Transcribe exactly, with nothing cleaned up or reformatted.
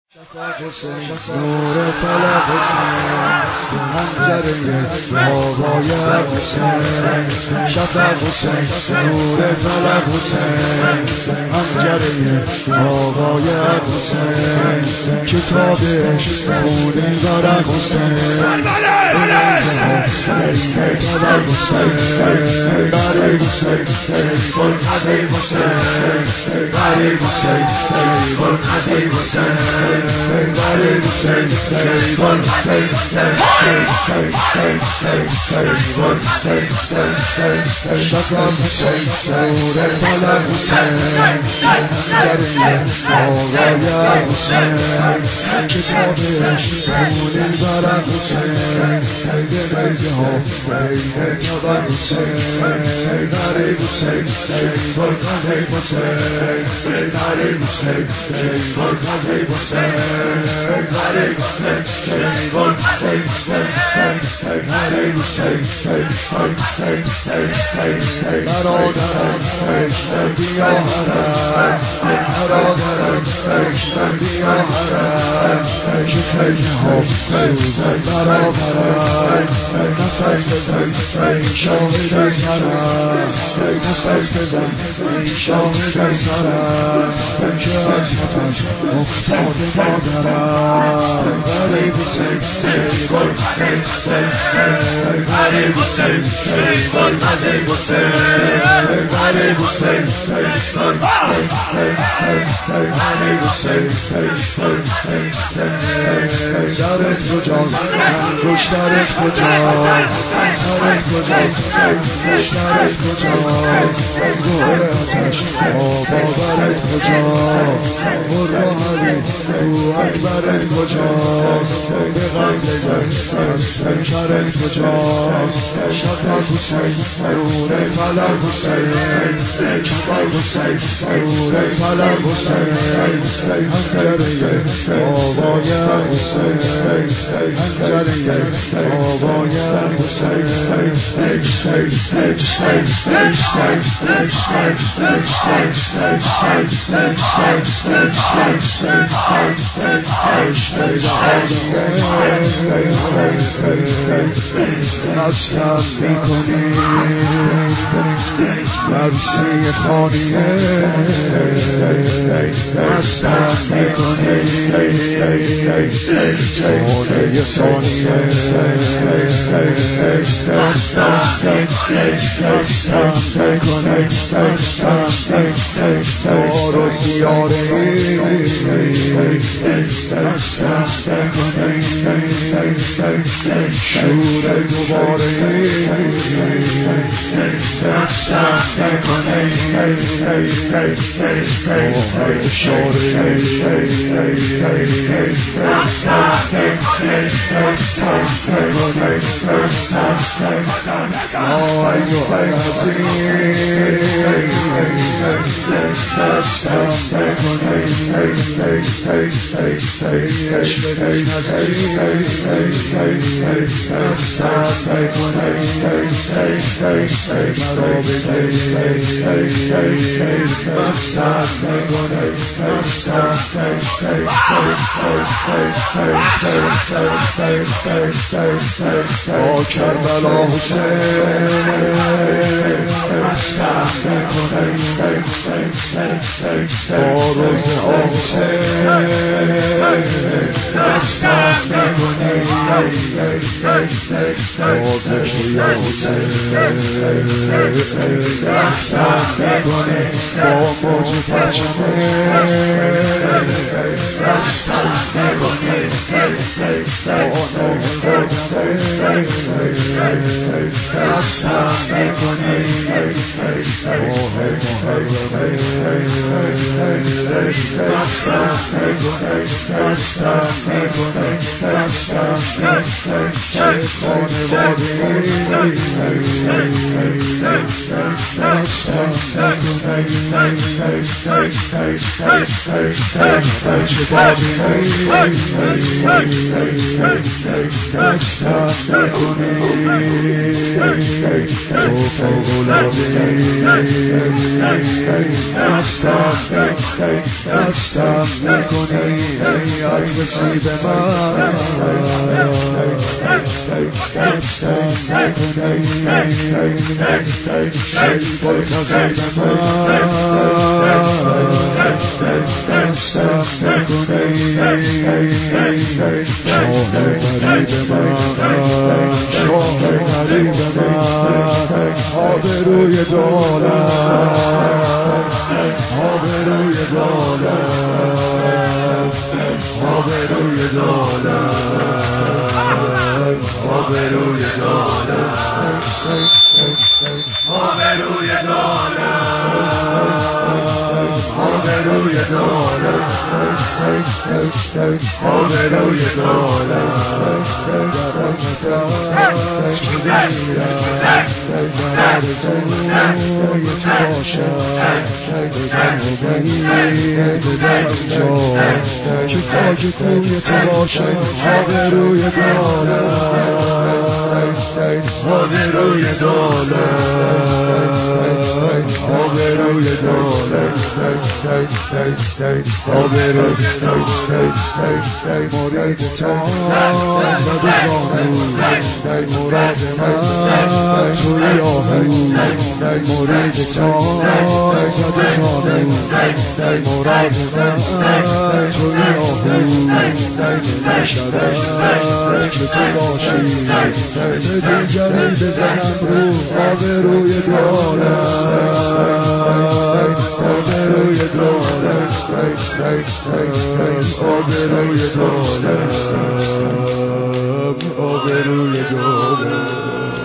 نور فلک حسین پنجره بابای حسین شفق حسین نور فلک حسین پنجره بابای حسین کتابش خونی برک حسین برای حسین برای حسین فرقدی حسین برای حسین فرقدی حسین Everybody will say, say, one, say, say, say, say, say, say, say, one, say, say, say, say, shut up, say, say, Rebala Hussein, Jariya, Oraya Hussein, Kitabish, Muni Bara Hussein, Beyze Ho, Beyze Taba Hussein, Bari Hussein, Volkade Hussein, Bari Hussein, Volkade Hussein. Everybody will say, say, one, say, say, say, say, everybody will say, say, say, say, say, say, say, Narodaram, Krishna Diyaharam, Narodaram, Krishna Diyaharam, Education Home, Susan Narodaram, Nafas Bezan, Shahid Saram, Nafas Bezan, Shahid Saram, Kiyas Hatan, Mukhtar Everybody will say, say, one, say, say, say, everybody will say, say, one, everybody will say, everybody will say, say, one, say, say, say, say, everybody will say, say, one, say, say, say, say, سرت کجاست؟ انگشترت کجاست؟ سرت کجاست؟ انگشترت کجاست؟ گل آتش آبادرت کجاست؟ برو او اکبرت کجاست به قتل از پیکرت کجاست شفق حسین نور فلک حسین شفق حسین نور فلک حسین پنجره بابای حسین پنجره بابای مستم میکنی مرسی خانیه مستم میکنی چونه ثانیه مستم میکنی مستم بارو زیاره مستم میکنی شور دوباره مستم میکنی آهای شاره مستم آهای آهای با کربلا حسین مستم میکنی با روز حسین مستم میکنی با ذکر حسین مستم میکنی با موج پرچمه مستم میکنی با نوح قدمه مستم میکنی ماه محرمه مستم میکنی مستم میکنی مستم میکنی خانواده مستم بچه بابی مستم میکنی تو فوق‌العاده مستم مستم میکنی عطر سیب من دستم نکنی شیب و نظیم من دستم نکنی شاه غریب من شاه غریب من آبروی دولت آبروی دولت آبروی دولت آبروی دولت آبروی دولت آبروی دولت آبروی که خاک کوی تو باشه آبروی دولت آبروی دولت آبروی دولت آبروی دولت مرید تا زده زانو مراد من توی آهو مرید تا زده زانو مراد من توی آهو نشدد که تو باشی به دیگری بزنم رو آبروی دولت آبروی دولت آبروی دولت آبروی دولت